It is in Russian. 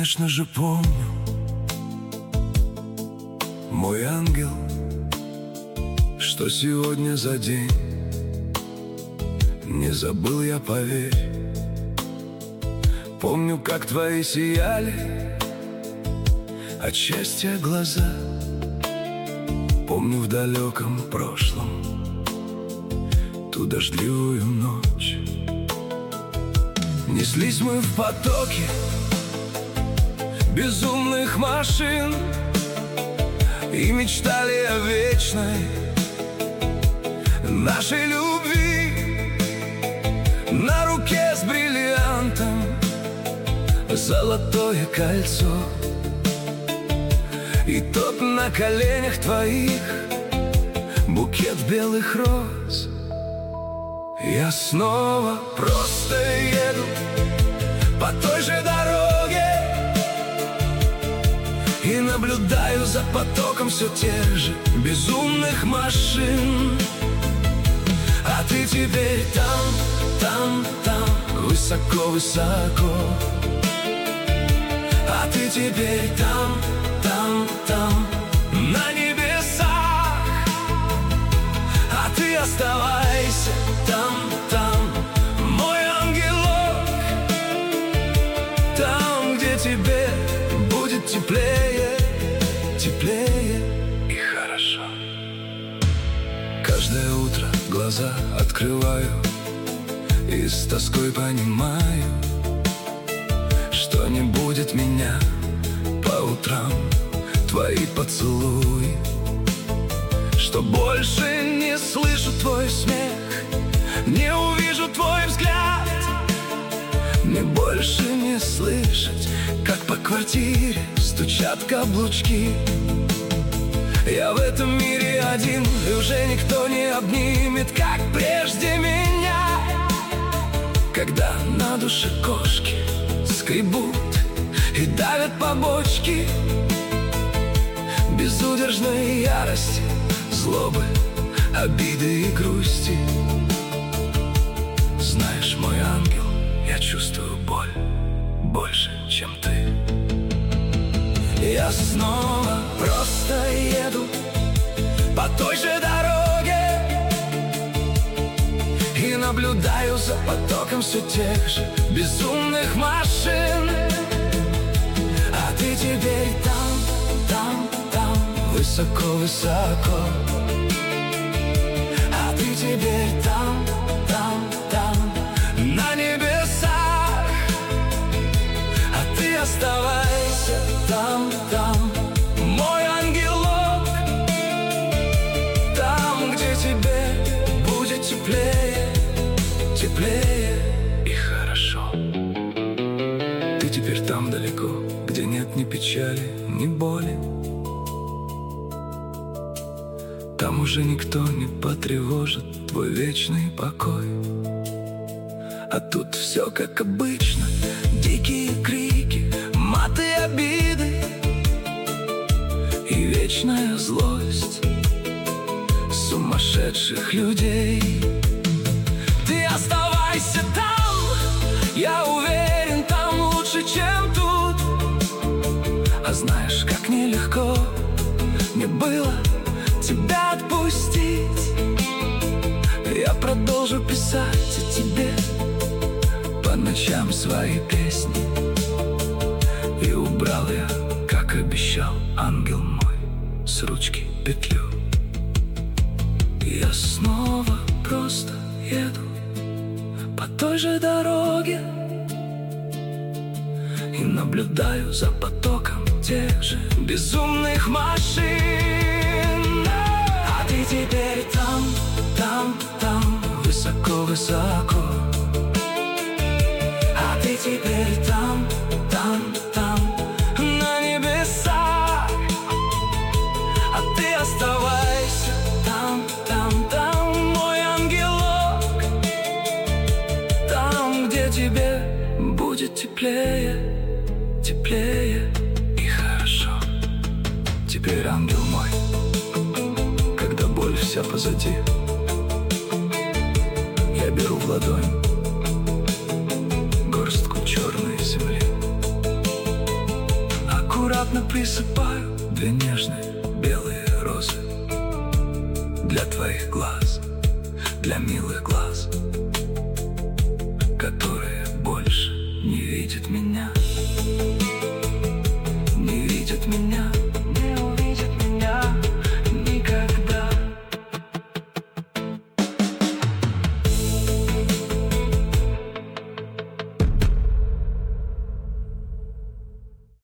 конечно же, помню, мой ангел, что сегодня за день. Не забыл я, поверь. Помню, как твои сияли от счастья глаза. Помню в далеком прошлом ту дождливую ночь. Неслись мы в потоке безумных машин и мечтали о вечной нашей любви. На руке с бриллиантом золотое кольцо, и тот на коленях твоих букет белых роз. Я снова просто еду по той же дороге и наблюдаю за потоком все тех же безумных машин. А ты теперь там, высоко-высоко. А ты теперь там, на небесах. А ты оставайся там, мой ангелок, там, где тебе будет теплее, теплее и хорошо. Каждое утро глаза открываю и с тоской понимаю, что не будет меня по утрам твои поцелуи, что больше не слышу твой смех, не увижу твой взгляд. Мне больше не слышать, как по квартире стучат каблучки. Я в этом мире один, и уже никто не обнимет, как прежде меня. Когда на душе кошки скребут и давят по бочке безудержной ярости, злобы, обиды и грусти. Знаешь, мой ангел, я чувствую боль больше, чем ты. Я снова просто еду по той же дороге и наблюдаю за потоком все тех же безумных машин. А ты теперь там, высоко-высоко. А ты теперь там, на небесах. А ты оставайся там, мой ангелок, там, где тебе будет теплее, теплее и хорошо. Ты теперь там далеко, где нет ни печали, ни боли. Там уже никто не потревожит твой вечный покой. А тут все как обычно, дикие крики, маты, обиды и вечная злость сумасшедших людей. Ты оставайся там, я уверен, там лучше, чем тут. А знаешь, как нелегко мне было тебя отпустить. Я продолжу писать о тебе по ночам свои песни. И убрал я, как обещал, ангел мой, с ручки петлю. Я снова просто еду по той же дороге и наблюдаю за потоком тех же безумных машин. А ты теперь там, высоко-высоко. А ты теперь там, на небесах. А ты оставайся там, мой ангелок, там, где тебе будет теплее, теплее и хорошо. Теперь, ангел мой, когда боль вся позади, я беру в ладонь горстку черной земли Аккуратно присыпаю две нежные белые розы для твоих глаз, для милых глаз, которые больше не видят меня, не видят меня.